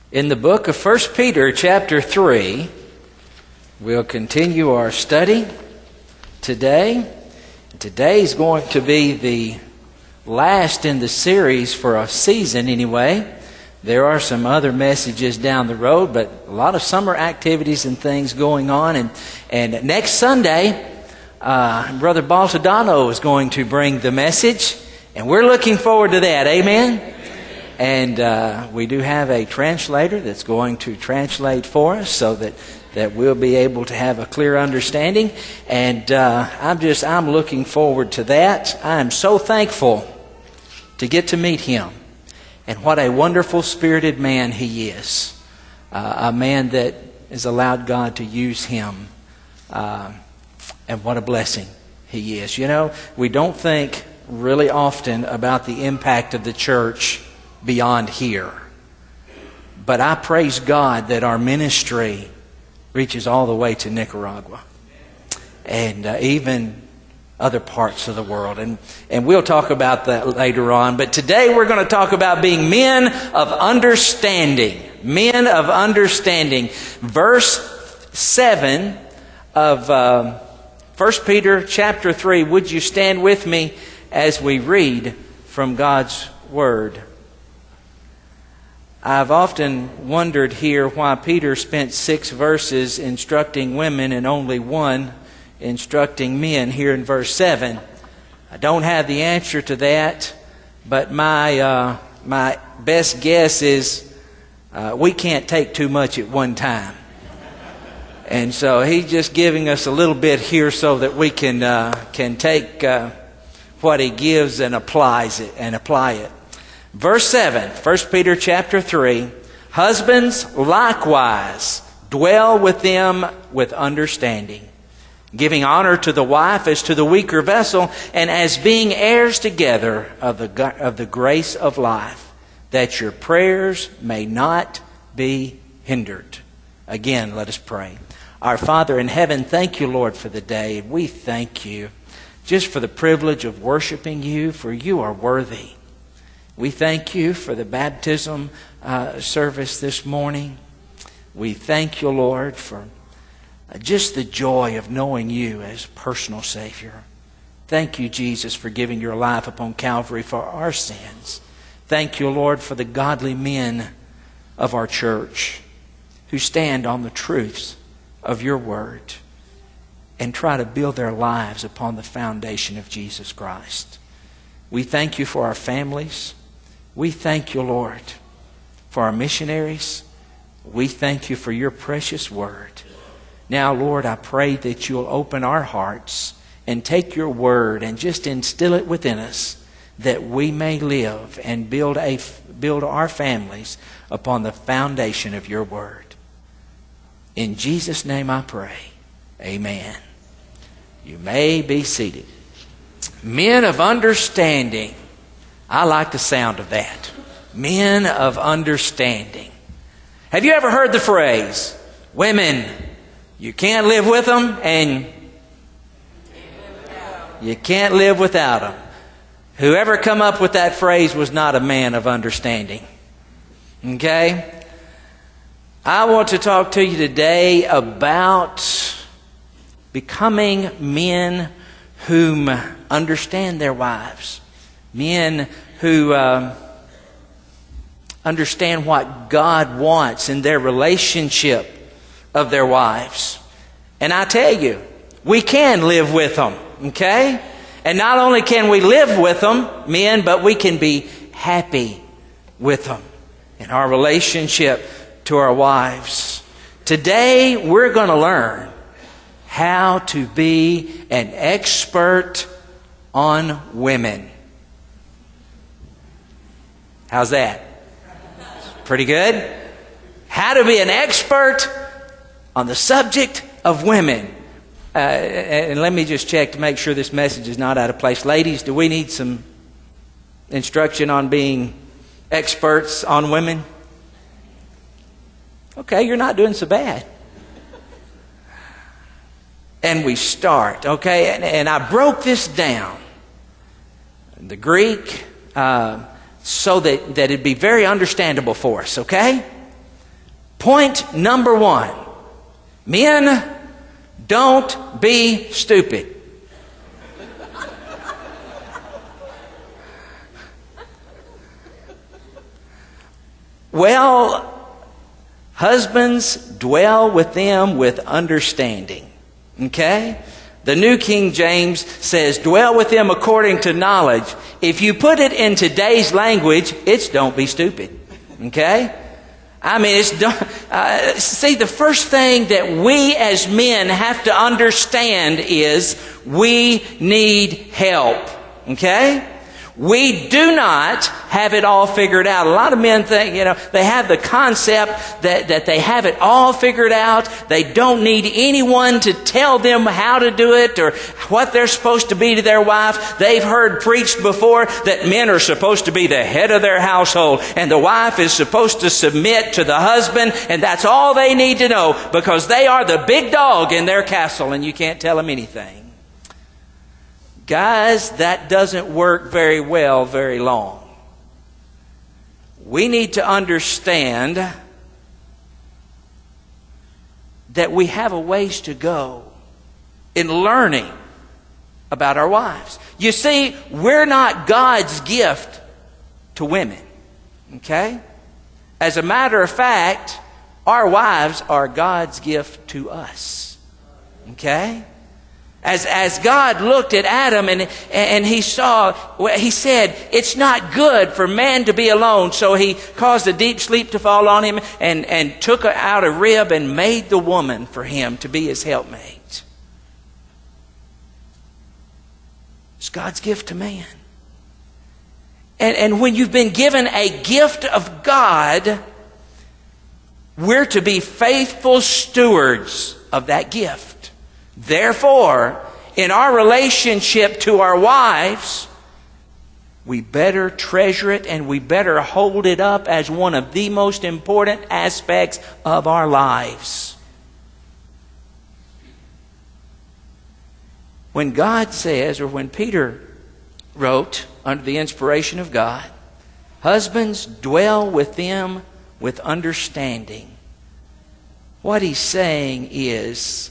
In the book of 1 Peter chapter 3, we'll continue our study today. Today is going to be the last in the series for a season anyway. There are some other messages down the road, but a lot of summer activities and things going on. And next Sunday, Brother Baltadano is going to bring the message, and we're looking forward to that. Amen? And we do have a translator that's going to translate for us so that we'll be able to have a clear understanding. And I'm looking forward to that. I'm so thankful to get to meet him. And what a wonderful spirited man he is. A man that has allowed God to use him. And what a blessing he is. You know, we don't think really often about the impact of the church beyond here. But I praise God that our ministry reaches all the way to Nicaragua and even other parts of the world. And we'll talk about that later on. But today we're going to talk about being men of understanding. Men of understanding. Verse 7 of 1 Peter chapter 3. Would you stand with me as we read from God's Word? I've often wondered here why Peter spent 6 verses instructing women and only 1 instructing men here in verse 7. I don't have the answer to that, but my best guess is we can't take too much at one time. And so he's just giving us a little bit here so that we can take what he gives and apply it. Verse 7, 1 Peter chapter 3, husbands likewise dwell with them with understanding, giving honor to the wife as to the weaker vessel, and as being heirs together of the grace of life, that your prayers may not be hindered. Again, let us pray. Our Father in heaven, thank you, Lord, for the day. We thank you just for the privilege of worshiping you, for you are worthy. We thank you for the baptism service this morning. We thank you, Lord, for just the joy of knowing you as personal Savior. Thank you, Jesus, for giving your life upon Calvary for our sins. Thank you, Lord, for the godly men of our church who stand on the truths of your word and try to build their lives upon the foundation of Jesus Christ. We thank you for our families. We thank you, Lord, for our missionaries. We thank you for your precious word. Now, Lord, I pray that you'll open our hearts and take your word and just instill it within us that we may live and build our families upon the foundation of your word. In Jesus' name I pray. Amen. You may be seated. Men of understanding. I like the sound of that. Men of understanding. Have you ever heard the phrase, women, you can't live with them and you can't live without them? Whoever come up with that phrase was not a man of understanding. Okay? I want to talk to you today about becoming men whom understand their wives. Men who understand what God wants in their relationship of their wives. And I tell you, we can live with them, okay? And not only can we live with them, men, but we can be happy with them in our relationship to our wives. Today, we're going to learn how to be an expert on women. How's that? Pretty good? How to be an expert on the subject of women. And let me just check to make sure this message is not out of place. Ladies, do we need some instruction on being experts on women? Okay, you're not doing so bad. And we start, okay? And I broke this down. The Greek, so that it'd be very understandable for us, okay? Point number one. Men, don't be stupid. Well, husbands, dwell with them with understanding. Okay? The New King James says, dwell with them according to knowledge. If you put it in today's language, it's don't be stupid. Okay? I mean, see, the first thing that we as men have to understand is we need help. Okay? We do not have it all figured out. A lot of men think, they have the concept that they have it all figured out. They don't need anyone to tell them how to do it or what they're supposed to be to their wife. They've heard preached before that men are supposed to be the head of their household and the wife is supposed to submit to the husband, and that's all they need to know because they are the big dog in their castle and you can't tell them anything. Guys, that doesn't work very well very long. We need to understand that we have a ways to go in learning about our wives. You see, we're not God's gift to women. Okay? As a matter of fact, our wives are God's gift to us. Okay? As God looked at Adam and he saw, he said, it's not good for man to be alone. So he caused a deep sleep to fall on him and took out a rib and made the woman for him to be his helpmate. It's God's gift to man. And when you've been given a gift of God, we're to be faithful stewards of that gift. Therefore, in our relationship to our wives, we better treasure it and we better hold it up as one of the most important aspects of our lives. When God says, or when Peter wrote under the inspiration of God, husbands, dwell with them with understanding. What he's saying is,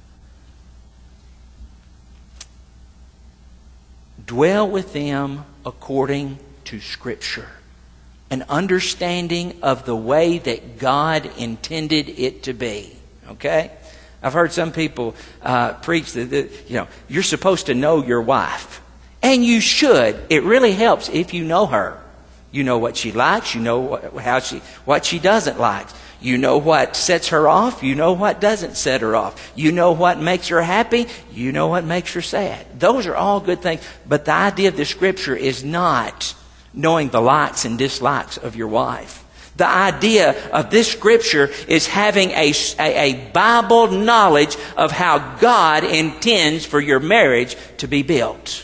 dwell with them according to Scripture. An understanding of the way that God intended it to be. Okay? I've heard some people preach that you're supposed to know your wife. And you should. It really helps if you know her. You know what she likes. You know what she doesn't like. You know what sets her off. You know what doesn't set her off. You know what makes her happy. You know what makes her sad. Those are all good things. But the idea of the Scripture is not knowing the likes and dislikes of your wife. The idea of this Scripture is having a Bible knowledge of how God intends for your marriage to be built.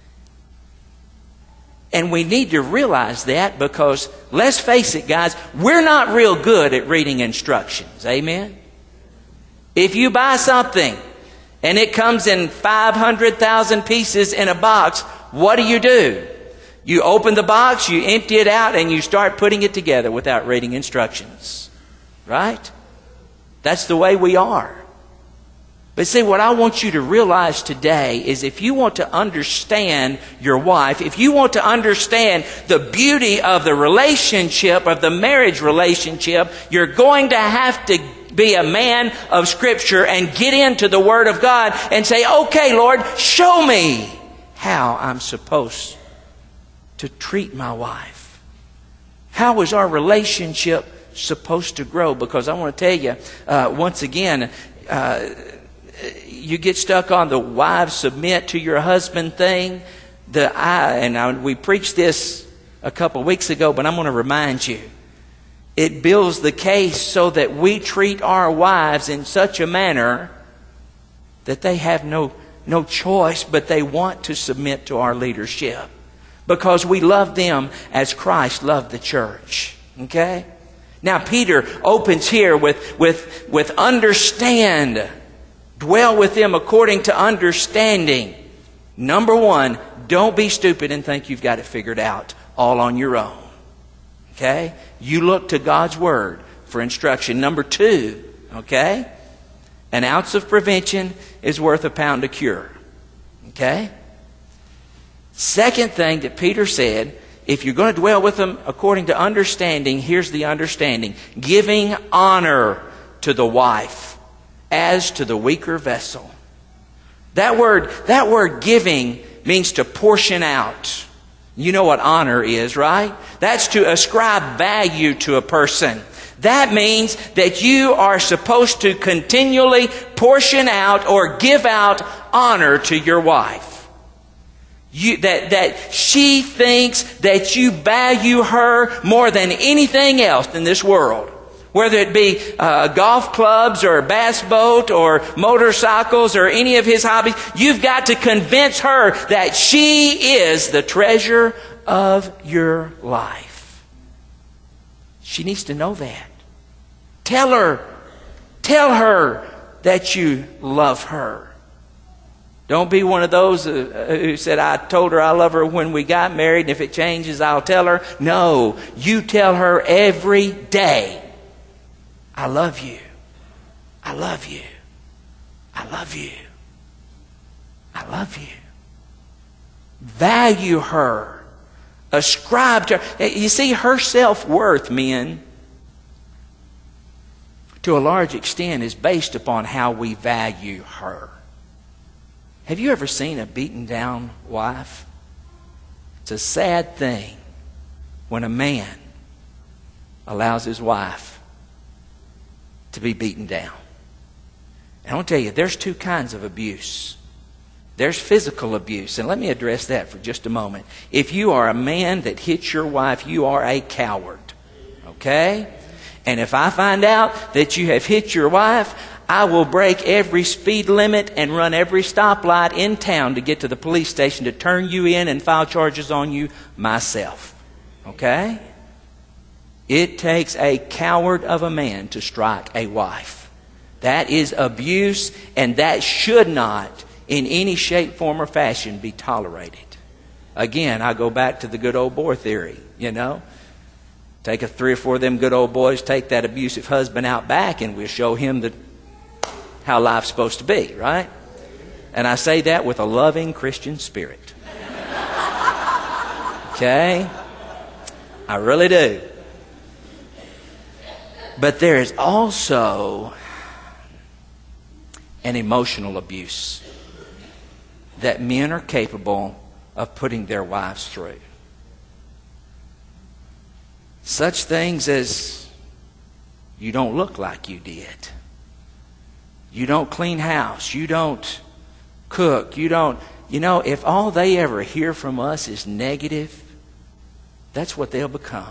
And we need to realize that because, let's face it, guys, we're not real good at reading instructions. Amen? If you buy something and it comes in 500,000 pieces in a box, what do? You open the box, you empty it out, and you start putting it together without reading instructions. Right? That's the way we are. But see, what I want you to realize today is if you want to understand your wife, if you want to understand the beauty of the relationship, of the marriage relationship, you're going to have to be a man of Scripture and get into the Word of God and say, okay, Lord, show me how I'm supposed to treat my wife. How is our relationship supposed to grow? Because I want to tell you, once again, you get stuck on the wives submit to your husband thing. We preached this a couple weeks ago, but I'm going to remind you. It builds the case so that we treat our wives in such a manner that they have no choice, but they want to submit to our leadership. Because we love them as Christ loved the church. Okay? Now Peter opens here with understand. Dwell with them according to understanding. Number one, don't be stupid and think you've got it figured out all on your own. Okay? You look to God's Word for instruction. Number 2, okay? An ounce of prevention is worth a pound of cure. Okay? Second thing that Peter said, if you're going to dwell with them according to understanding, here's the understanding. Giving honor to the wife as to the weaker vessel. That word giving means to portion out. You know what honor is, right? That's to ascribe value to a person. That means that you are supposed to continually portion out or give out honor to your wife. That she thinks that you value her more than anything else in this world. Whether it be golf clubs or a bass boat or motorcycles or any of his hobbies, you've got to convince her that she is the treasure of your life. She needs to know that. Tell her that you love her. Don't be one of those who said, I told her I love her when we got married, and if it changes, I'll tell her. No, you tell her every day, I love you. I love you. I love you. I love you. Value her. Ascribe to her. You see, her self-worth, men, to a large extent is based upon how we value her. Have you ever seen a beaten down wife? It's a sad thing when a man allows his wife to be beaten down. And I want to tell you, there's 2 kinds of abuse. There's physical abuse, and let me address that for just a moment. If you are a man that hits your wife, you are a coward. Okay? And if I find out that you have hit your wife, I will break every speed limit and run every stoplight in town to get to the police station to turn you in and file charges on you myself. Okay? It takes a coward of a man to strike a wife. That is abuse, and that should not, in any shape, form, or fashion, be tolerated. Again, I go back to the good old boy theory, you know. Take 3 or 4 of them good old boys, take that abusive husband out back, and we'll show him how life's supposed to be, right? And I say that with a loving Christian spirit. Okay? I really do. But there is also an emotional abuse that men are capable of putting their wives through. Such things as, you don't look like you did. You don't clean house. You don't cook. You don't, if all they ever hear from us is negative, that's what they'll become.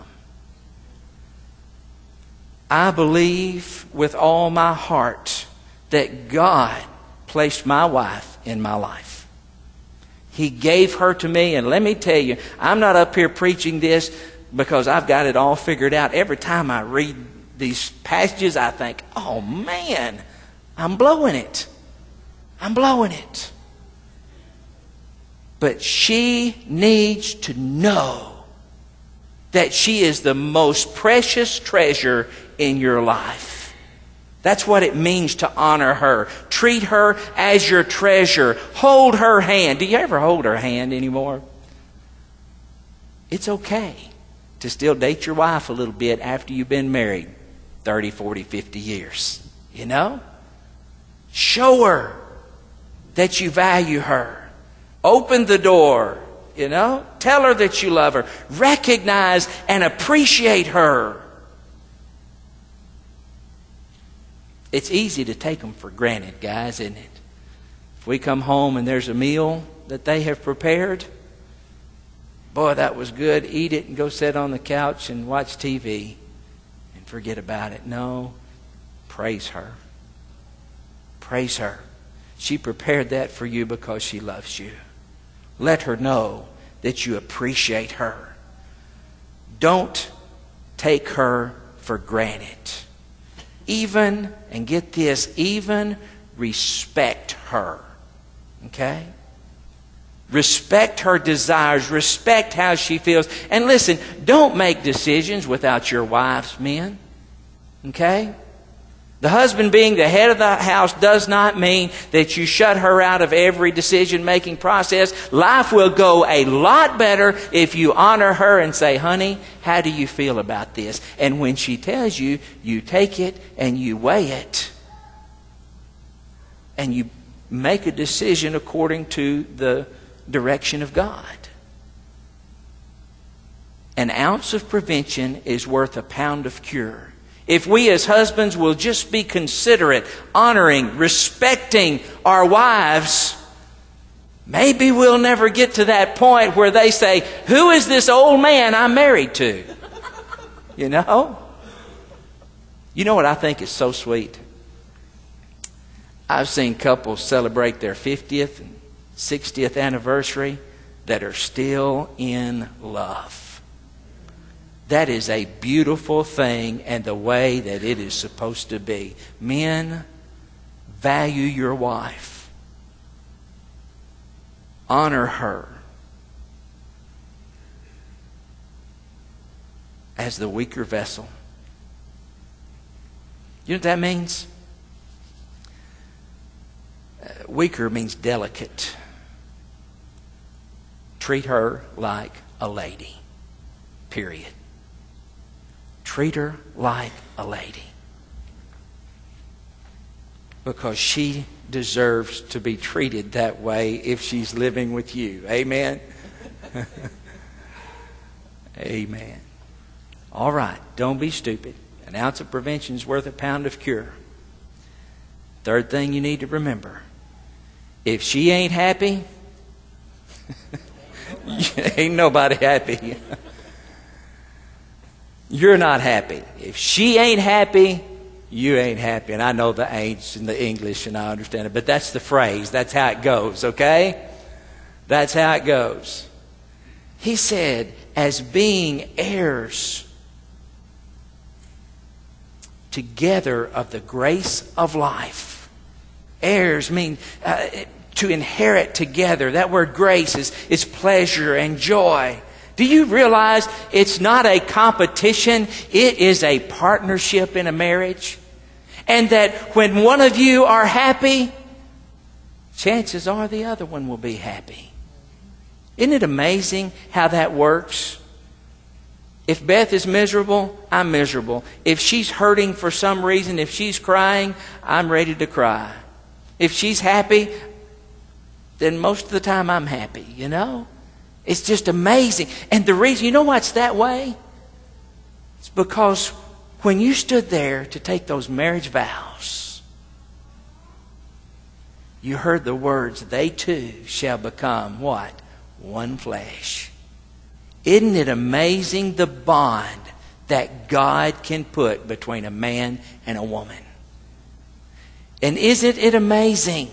I believe with all my heart that God placed my wife in my life. He gave her to me, and let me tell you, I'm not up here preaching this because I've got it all figured out. Every time I read these passages, I think, oh man, I'm blowing it. I'm blowing it. But she needs to know that she is the most precious treasure in your life. That's what it means to honor her. Treat her as your treasure. Hold her hand. Do you ever hold her hand anymore? It's okay to still date your wife a little bit after you've been married 30, 40, 50 years. You know? Show her that you value her. Open the door. You know? Tell her that you love her. Recognize and appreciate her. It's easy to take them for granted, guys, isn't it? If we come home and there's a meal that they have prepared, boy, that was good. Eat it and go sit on the couch and watch TV and forget about it. No, praise her. Praise her. She prepared that for you because she loves you. Let her know that you appreciate her. Don't take her for granted. Even, and get this, even respect her. Okay? Respect her desires. Respect how she feels. And listen, don't make decisions without your wife's men. Okay? The husband being the head of the house does not mean that you shut her out of every decision-making process. Life will go a lot better if you honor her and say, honey, how do you feel about this? And when she tells you, you take it and you weigh it. And you make a decision according to the direction of God. An ounce of prevention is worth a pound of cure. If we as husbands will just be considerate, honoring, respecting our wives, maybe we'll never get to that point where they say, who is this old man I'm married to? You know? You know what I think is so sweet? I've seen couples celebrate their 50th and 60th anniversary that are still in love. That is a beautiful thing and the way that it is supposed to be. Men, value your wife. Honor her as the weaker vessel. You know what that means? Weaker means delicate. Treat her like a lady. Period. Treat her like a lady. Because she deserves to be treated that way if she's living with you. Amen? Amen. All right, don't be stupid. An ounce of prevention is worth a pound of cure. Third thing you need to remember. If she ain't happy, ain't nobody happy. You're not happy. If she ain't happy, you ain't happy. And I know the ain'ts in the English and I understand it, but that's the phrase. That's how it goes, okay? That's how it goes. He said, as being heirs together of the grace of life. Heirs mean to inherit together. That word grace is pleasure and joy. Do you realize it's not a competition, it is a partnership in a marriage? And that when one of you are happy, chances are the other one will be happy. Isn't it amazing how that works? If Beth is miserable, I'm miserable. If she's hurting for some reason, if she's crying, I'm ready to cry. If she's happy, then most of the time I'm happy, you know? It's just amazing. And the reason, you know why it's that way? It's because when you stood there to take those marriage vows, you heard the words, they two shall become what? One flesh. Isn't it amazing the bond that God can put between a man and a woman? And isn't it amazing?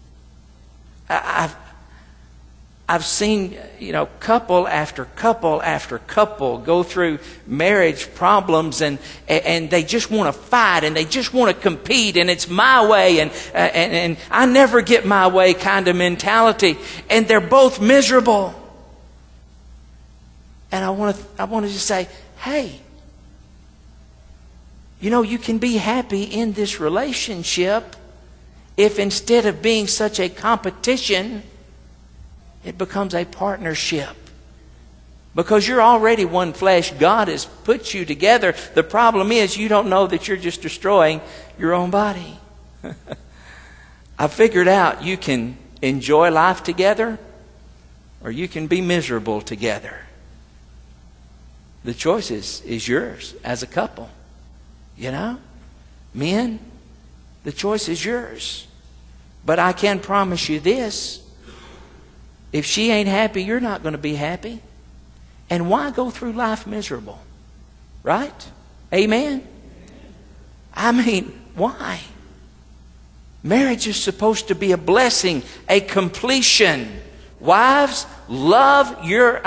I've seen, couple after couple after couple go through marriage problems and they just want to fight and they just want to compete and it's my way and I never get my way kind of mentality, and they're both miserable. And I want to just say, hey, you can be happy in this relationship if instead of being such a competition, it becomes a partnership. Because you're already one flesh. God has put you together. The problem is you don't know that you're just destroying your own body. I figured out you can enjoy life together or you can be miserable together. The choice is yours as a couple. Men, the choice is yours. But I can promise you this. If she ain't happy, you're not going to be happy. And why go through life miserable? Right? Amen? I mean, why? Marriage is supposed to be a blessing, a completion. Husbands, love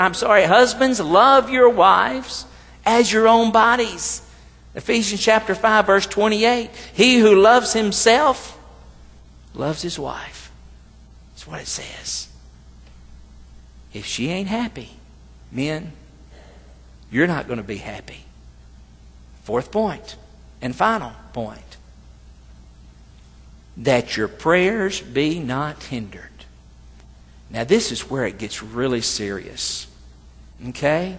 your wives as your own bodies. Ephesians chapter 5, verse 28. He who loves himself loves his wife. That's what it says. If she ain't happy, men, you're not going to be happy. Fourth point. and final point. That your prayers be not hindered. Now this is where it gets really serious. Okay?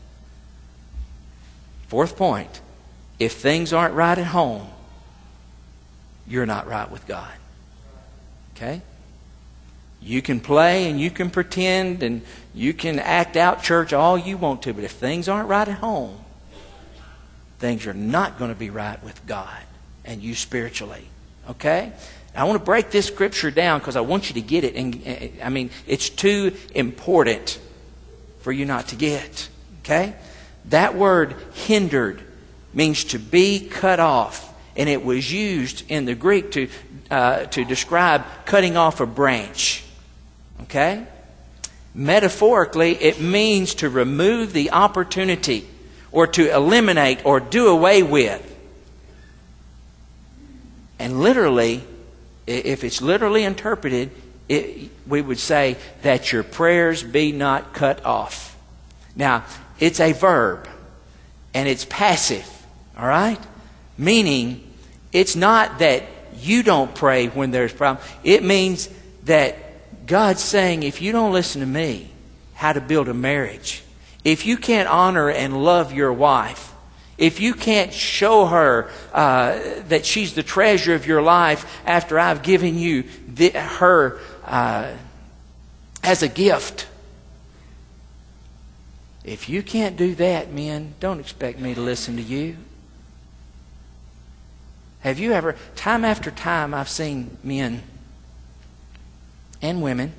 Fourth point. If things aren't right at home, you're not right with God. Okay? You can play and you can pretend and you can act out church all you want to, but if things aren't right at home, things are not going to be right with God and you spiritually. Okay? I want to break this scripture down because I want you to get it. And I mean, it's too important for you not to get. Okay? That word hindered means to be cut off. And it was used in the Greek to describe cutting off a branch. Okay? Metaphorically, it means to remove the opportunity or to eliminate or do away with. And literally, if it's literally interpreted, we would say that your prayers be not cut off. Now, it's a verb and it's passive. All right? Meaning, it's not that you don't pray when there's a problem. It means that God's saying, if you don't listen to me, how to build a marriage, if you can't honor and love your wife, if you can't show her that she's the treasure of your life after I've given you her as a gift, if you can't do that, men, don't expect me to listen to you. Have you ever, time after time, I've seen men and women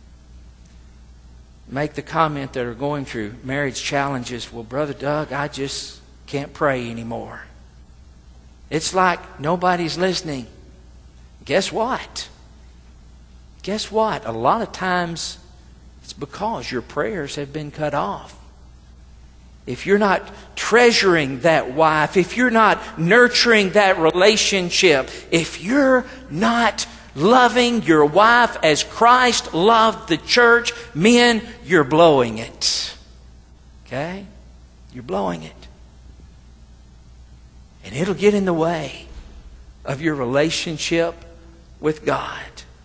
make the comment that are going through marriage challenges, well, Brother Doug, I just can't pray anymore. It's like nobody's listening. Guess what? Guess what? A lot of times it's because your prayers have been cut off. If you're not treasuring that wife, if you're not nurturing that relationship, if you're not loving your wife as Christ loved the church, men, you're blowing it. Okay? You're blowing it. And it'll get in the way of your relationship with God.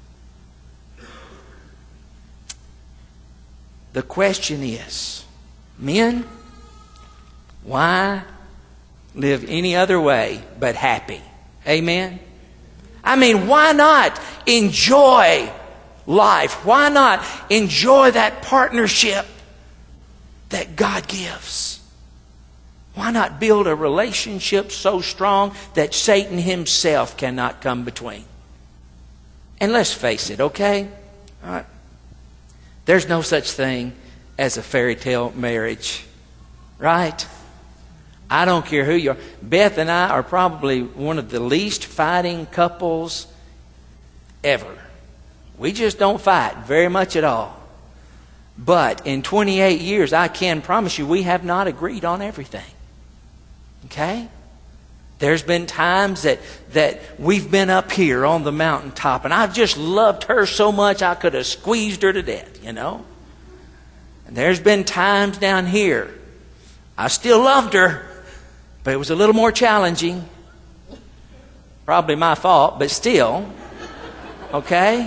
The question is, men, why live any other way but happy? Amen? I mean, why not enjoy life? Why not enjoy that partnership that God gives? Why not build a relationship so strong that Satan himself cannot come between? And let's face it, okay? All right. There's no such thing as a fairy tale marriage, right? I don't care who you are. Beth and I are probably one of the least fighting couples ever. We just don't fight very much at all. But in 28 years, I can promise you, we have not agreed on everything. Okay? There's been times that we've been up here on the mountaintop, and I've just loved her so much I could have squeezed her to death, you know? And there's been times down here, I still loved her, but it was a little more challenging. Probably my fault, but still. Okay?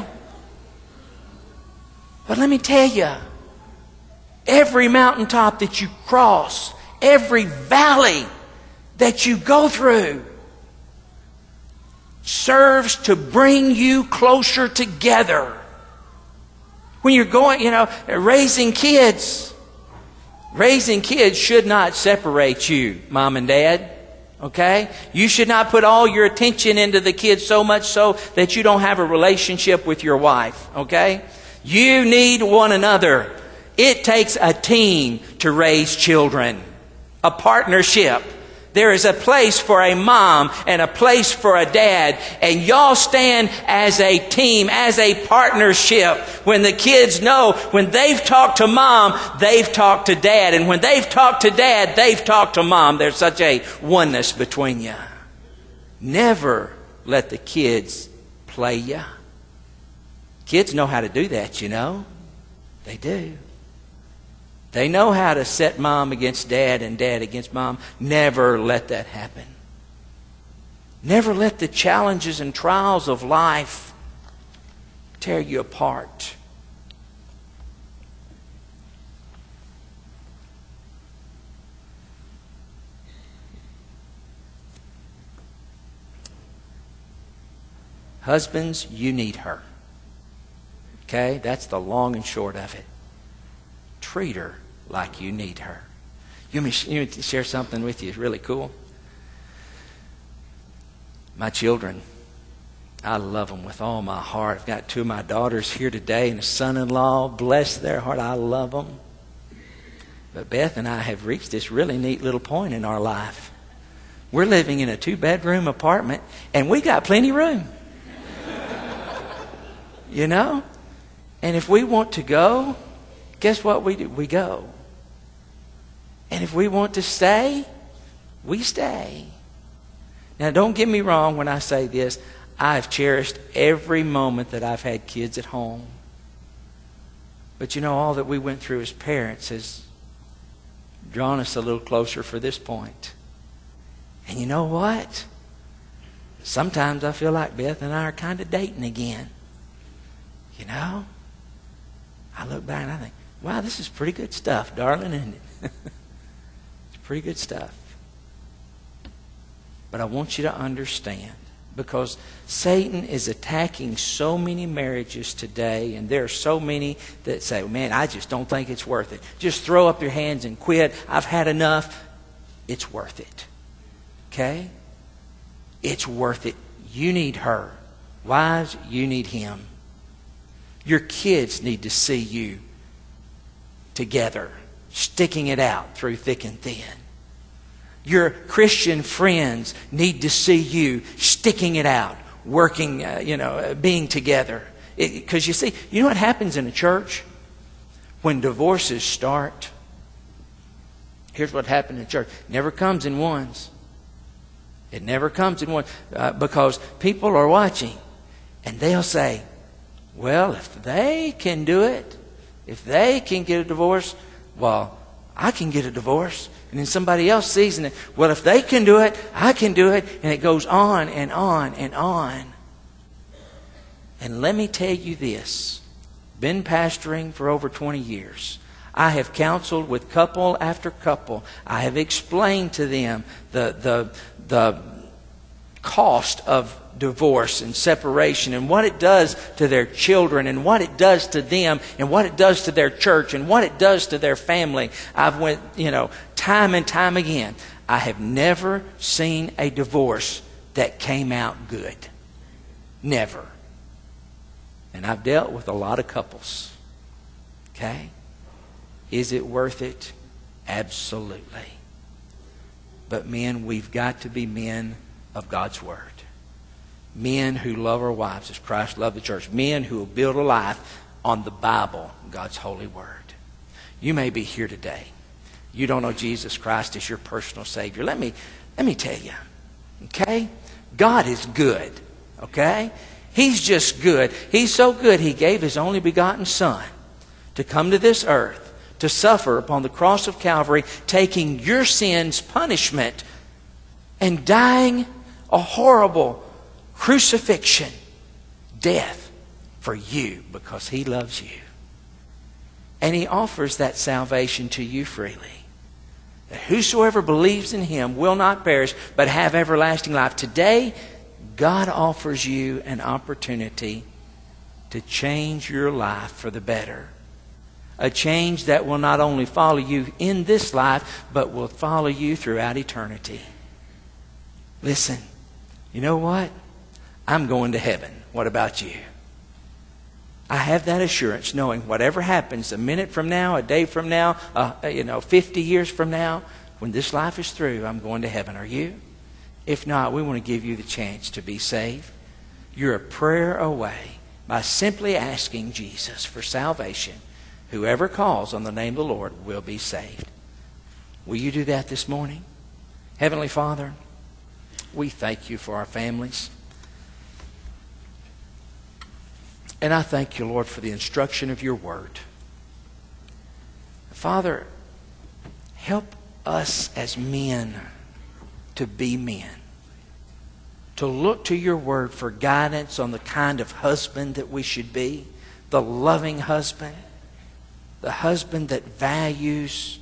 But let me tell you, every mountaintop that you cross, every valley that you go through serves to bring you closer together. When you're going, raising kids should not separate you, mom and dad. Okay? You should not put all your attention into the kids so much so that you don't have a relationship with your wife. Okay? You need one another. It takes a team to raise children. A partnership. There is a place for a mom and a place for a dad. And y'all stand as a team, as a partnership. When the kids know, when they've talked to mom, they've talked to dad. And when they've talked to dad, they've talked to mom. There's such a oneness between you. Never let the kids play you. Kids know how to do that, you know. They do. They know how to set mom against dad and dad against mom. Never let that happen. Never let the challenges and trials of life tear you apart. Husbands, you need her. Okay? That's the long and short of it. Treat her like you need her. You want me to share something with you? It's really cool. My children, I love them with all my heart. I've got two of my daughters here today and a son-in-law. Bless their heart. I love them. But Beth and I have reached this really neat little point in our life. We're living in a 2-bedroom apartment and we got plenty of room. You know? And if we want to go, guess what we do? We go. And if we want to stay, we stay. Now, don't get me wrong when I say this. I've cherished every moment that I've had kids at home. But you know, all that we went through as parents has drawn us a little closer for this point. And you know what? Sometimes I feel like Beth and I are kind of dating again. You know? I look back and I think, wow, this is pretty good stuff, darling, isn't it? It's pretty good stuff. But I want you to understand, because Satan is attacking so many marriages today, and there are so many that say, man, I just don't think it's worth it. Just throw up your hands and quit. I've had enough. It's worth it. Okay? It's worth it. You need her. Wives, you need him. Your kids need to see you together, sticking it out through thick and thin. Your Christian friends need to see you sticking it out, working, being together. Because you see, you know what happens in a church? When divorces start, here's what happened in church. It never comes in ones. It never comes in one. Because people are watching. And they'll say, well, if they can do it, if they can get a divorce, well, I can get a divorce. And then somebody else sees it. Well, if they can do it, I can do it. And it goes on and on and on. And let me tell you this. Been pastoring for over 20 years. I have counseled with couple after couple. I have explained to them the cost of divorce and separation and what it does to their children and what it does to them and what it does to their church and what it does to their family. I've went, time and time again. I have never seen a divorce that came out good. Never. And I've dealt with a lot of couples. Okay? Is it worth it? Absolutely. But men, we've got to be men of God's Word. Men who love our wives as Christ loved the church. Men who will build a life on the Bible, God's holy Word. You may be here today. You don't know Jesus Christ as your personal Savior. Let me tell you. Okay? God is good. Okay? He's just good. He's so good, He gave His only begotten Son to come to this earth, to suffer upon the cross of Calvary, taking your sin's punishment and dying a horrible crucifixion, death for you because He loves you. And He offers that salvation to you freely. That whosoever believes in Him will not perish but have everlasting life. Today, God offers you an opportunity to change your life for the better. A change that will not only follow you in this life, but will follow you throughout eternity. Listen, you know what? I'm going to heaven. What about you? I have that assurance knowing whatever happens a minute from now, a day from now, 50 years from now, when this life is through, I'm going to heaven. Are you? If not, we want to give you the chance to be saved. You're a prayer away by simply asking Jesus for salvation. Whoever calls on the name of the Lord will be saved. Will you do that this morning? Heavenly Father, we thank you for our families. And I thank you, Lord, for the instruction of your word. Father, help us as men to be men. to look to your word for guidance on the kind of husband that we should be, the loving husband, the husband that values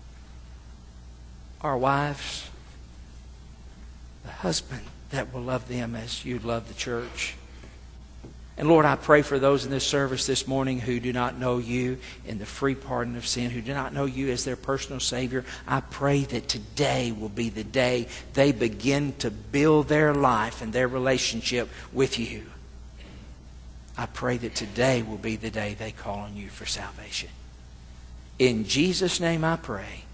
our wives, the husband that will love them as you love the church. And Lord, I pray for those in this service this morning who do not know you in the free pardon of sin, who do not know you as their personal Savior. I pray that today will be the day they begin to build their life and their relationship with you. I pray that today will be the day they call on you for salvation. In Jesus' name I pray.